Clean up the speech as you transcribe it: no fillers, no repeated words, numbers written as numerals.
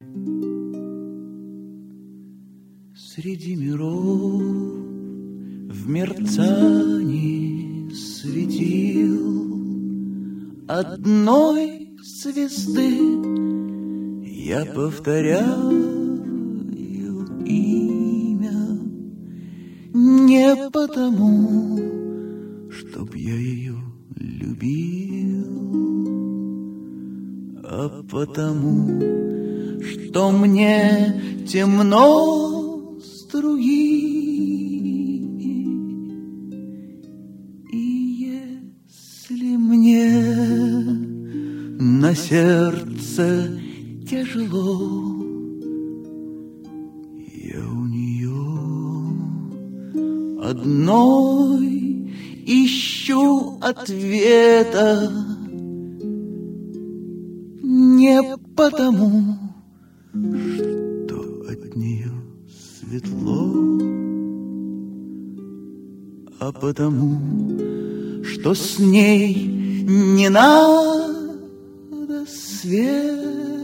Среди миров в мерцании светил одной звезды я повторяю имя не потому, чтоб я ее любил, а потому, что мне темно с другими. И если мне на сердце тяжело, я у нее одной ищу ответа. Не потому, что от нее светло, а потому, что с ней не надо света.